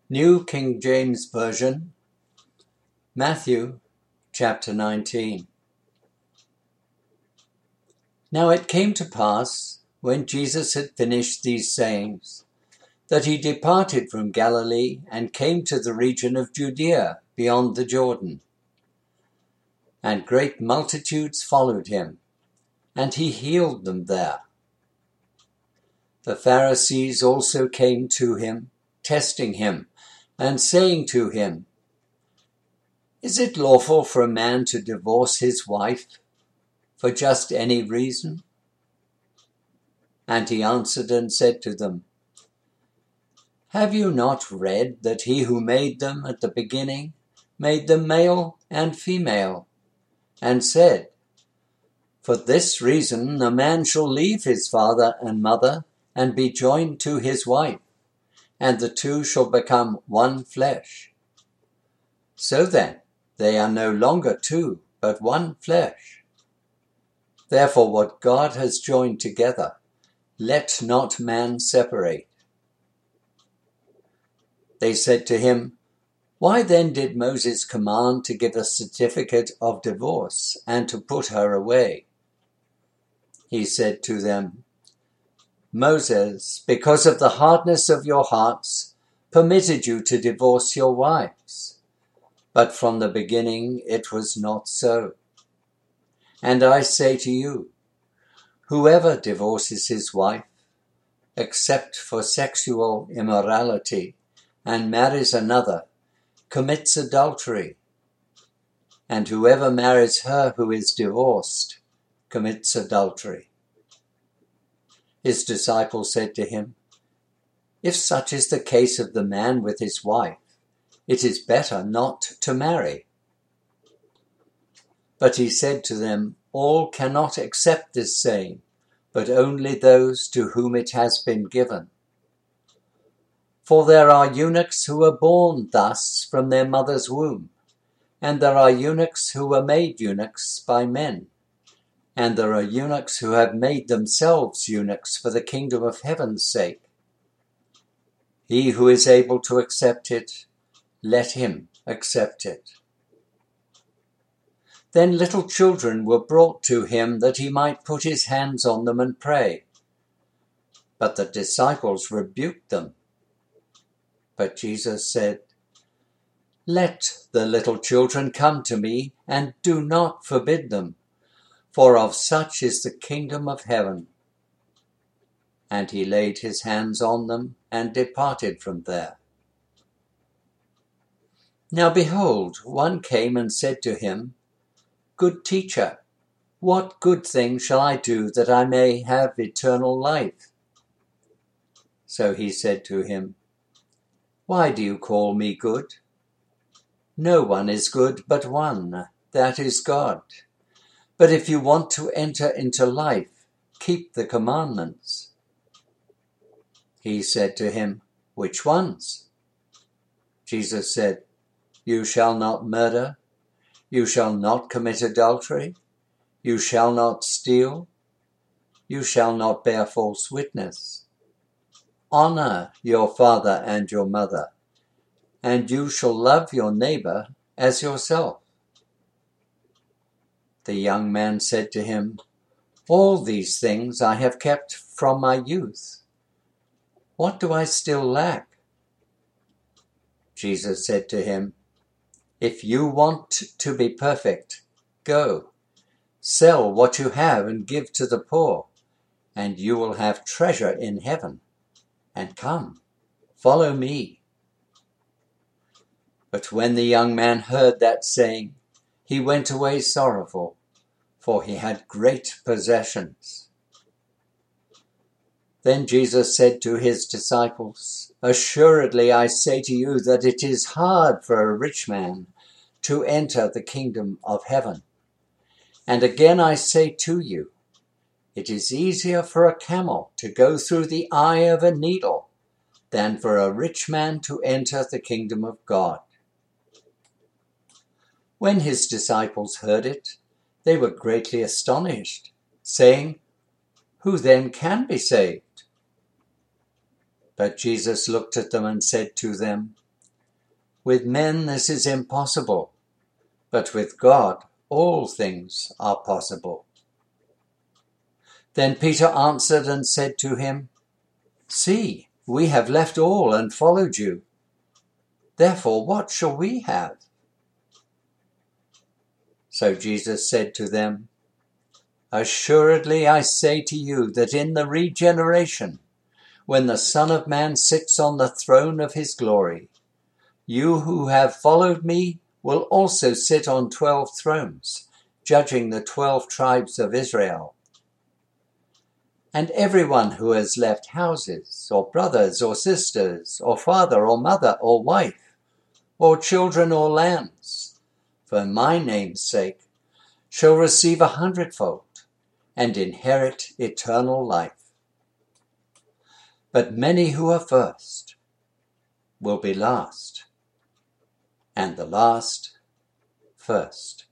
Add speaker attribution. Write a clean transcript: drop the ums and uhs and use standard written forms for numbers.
Speaker 1: New King James Version, Matthew chapter 19. Now it came to pass, when Jesus had finished these sayings, that he departed from Galilee and came to the region of Judea beyond the Jordan. And great multitudes followed him, and he healed them there. The Pharisees also came to him, testing him, and saying to him, "Is it lawful for a man to divorce his wife for just any reason?" And he answered and said to them, "Have you not read that he who made them at the beginning made them male and female, and said, 'For this reason a man shall leave his father and mother and be joined to his wife, and the two shall become one flesh'? So then, they are no longer two, but one flesh. Therefore what God has joined together, let not man separate." They said to him, "Why then did Moses command to give a certificate of divorce and to put her away?" He said to them, "Moses, because of the hardness of your hearts, permitted you to divorce your wives. But from the beginning it was not so. And I say to you, whoever divorces his wife, except for sexual immorality, and marries another, commits adultery. And whoever marries her who is divorced commits adultery." His disciples said to him, "If such is the case of the man with his wife, it is better not to marry." But he said to them, "All cannot accept this saying, but only those to whom it has been given. For there are eunuchs who are born thus from their mother's womb, and there are eunuchs who were made eunuchs by men, and there are eunuchs who have made themselves eunuchs for the kingdom of heaven's sake. He who is able to accept it, let him accept it." Then little children were brought to him that he might put his hands on them and pray. But the disciples rebuked them. But Jesus said, "Let the little children come to me, and do not forbid them, for of such is the kingdom of heaven." And he laid his hands on them and departed from there. Now behold, one came and said to him, "Good teacher, what good thing shall I do that I may have eternal life?" So he said to him, "Why do you call me good? No one is good but one, that is God. But if you want to enter into life, keep the commandments." He said to him, "Which ones?" Jesus said, "You shall not murder. You shall not commit adultery. You shall not steal. You shall not bear false witness. Honor your father and your mother, and you shall love your neighbor as yourself." The young man said to him, "All these things I have kept from my youth. What do I still lack?" Jesus said to him, "If you want to be perfect, go, sell what you have and give to the poor, and you will have treasure in heaven. And come, follow me." But when the young man heard that saying, he went away sorrowful, for he had great possessions. Then Jesus said to his disciples, "Assuredly I say to you that it is hard for a rich man to enter the kingdom of heaven. And again I say to you, it is easier for a camel to go through the eye of a needle than for a rich man to enter the kingdom of God." When his disciples heard it, they were greatly astonished, saying, "Who then can be saved?" But Jesus looked at them and said to them, With men this is impossible, but with God all things are possible." Then Peter answered and said to him, "See, we have left all and followed you. Therefore, what shall we have?" So Jesus said to them, "Assuredly I say to you that in the regeneration, when the Son of Man sits on the throne of his glory, you who have followed me will also sit on 12 thrones, judging the 12 tribes of Israel. And everyone who has left houses, or brothers or sisters, or father or mother or wife, or children or lands, for my name's sake, shall receive 100-fold and inherit eternal life. But many who are first will be last, and the last first."